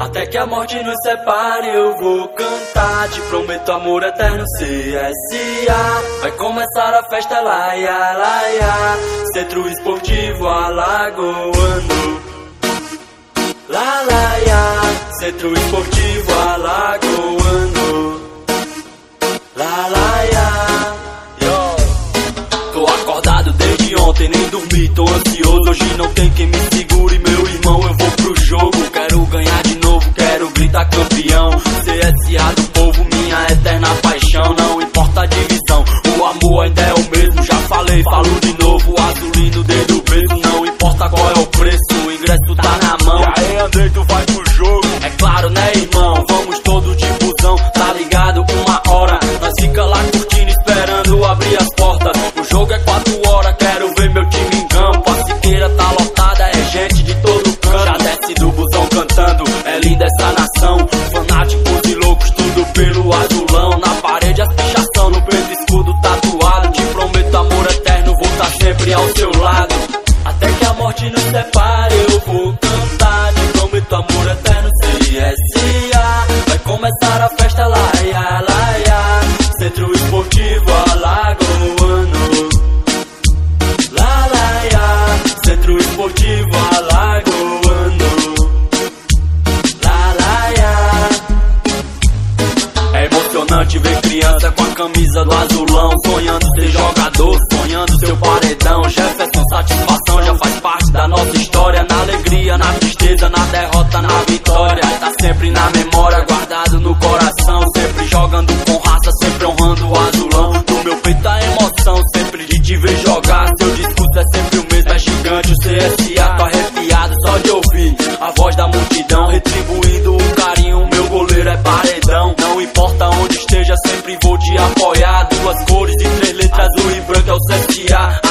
Até que a morte nos separe eu vou cantar. Te prometo amor eterno, CSA. Vai começar a festa, laia, laia. Centro Esportivo Alagoano. Lá, laia. Centro Esportivo Alagoano. Lá, laia. Tô acordado desde ontem, nem dormi, tô ansioso. Hoje não tem quem me segure, meu irmão, eu vou pro jogo. Quero ganhar de novo, quero gritar campeão. CSA do povo, minha eterna paixão. Não importa a divisão, o amor ainda é o mesmo. Já falei, falo de novo, azulino desde o berço. Não importa qual é o preço, o ingresso tá na mão. E aí, Andrei, tu vai pro jogo? É claro, né, irmão, vamos todos de busão. Tá ligado, 1 hora, nós fica lá curtindo, esperando abrir as portas. O jogo é 4 horas, quero ver meu time em campo. A Siqueira tá lotada, é gente de todo canto. Já desce do busão cantando, é linda essa nação. Fanáticos e loucos, tudo pelo azulão. Na parede as pichação, no preto escudo tatuado. Te prometo amor eterno, vou estar sempre ao seu lado. Até que a morte nos separe eu vou cantar. Te prometo amor eterno, CSA. Vai começar a festa, laia, laia. Centro Esportivo Alagoano. Lá, laia. Centro Esportivo Alagoano. Lá, laia. É emocionante ver criança com a camisa do azulão, sonhando ser jogador, sonhando seu paredão. Jefferson, satisfação, já faz parte da nossa história. Na alegria, na tristeza, na derrota, na vitória. Tá sempre na memória, guardado no coração. Sempre jogando com raça, sempre honrando o azulão. No meu peito a emoção, sempre de te ver jogar. Seu discurso é sempre o mesmo, é gigante o CSA. Tô arrepiado só de ouvir a voz da multidão, retribuindo um carinho, meu goleiro é paredão. Não importa onde esteja, sempre vou te apoiar. 2 cores e 3 letras, azul e branco é o CSA.